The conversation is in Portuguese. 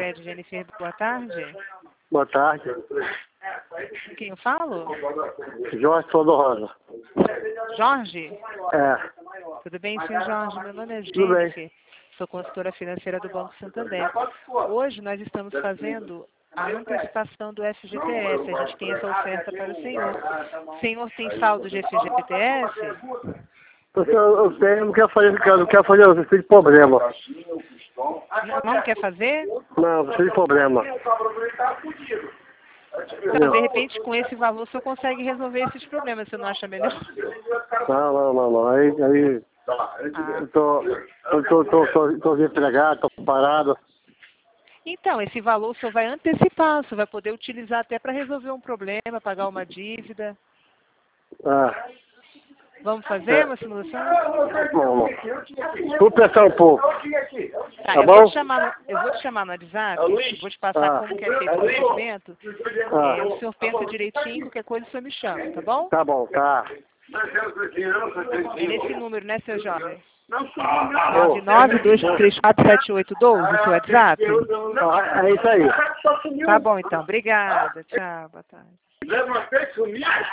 Sicredi, Jennifer, boa tarde. Boa tarde. Com quem eu falo? Jorge Todo Rosa. Jorge? É. Tudo bem, senhor Jorge? Meu nome é Tudo bem. Jennifer, sou consultora financeira do Banco Santander. Hoje nós estamos fazendo a antecipação do FGTS. A gente tem essa oferta para o senhor. O senhor tem saldo de FGTS? Eu tenho, não quero fazer, eu preciso de problema. Não quer fazer? Não, eu preciso de problema. Então, de repente, com esse valor, o senhor consegue resolver esses problemas, você não acha melhor? Não. Aí eu tô desempregado, tô parado. Então, esse valor o senhor vai antecipar, o senhor vai poder utilizar até para resolver um problema, pagar uma dívida. Ah. Vamos fazer uma simulação? Não. Vou pensar um pouco. Tá, Tá eu bom? vou te chamar no WhatsApp, vou te passar como que é feito o procedimento. O senhor pensa direitinho, qualquer coisa o senhor me chama, tá bom? Tá bom, tá. É nesse número, né, seu Jorge? 992347812, o seu WhatsApp? É isso aí. Tá bom, então. Obrigada. Tchau, boa tarde.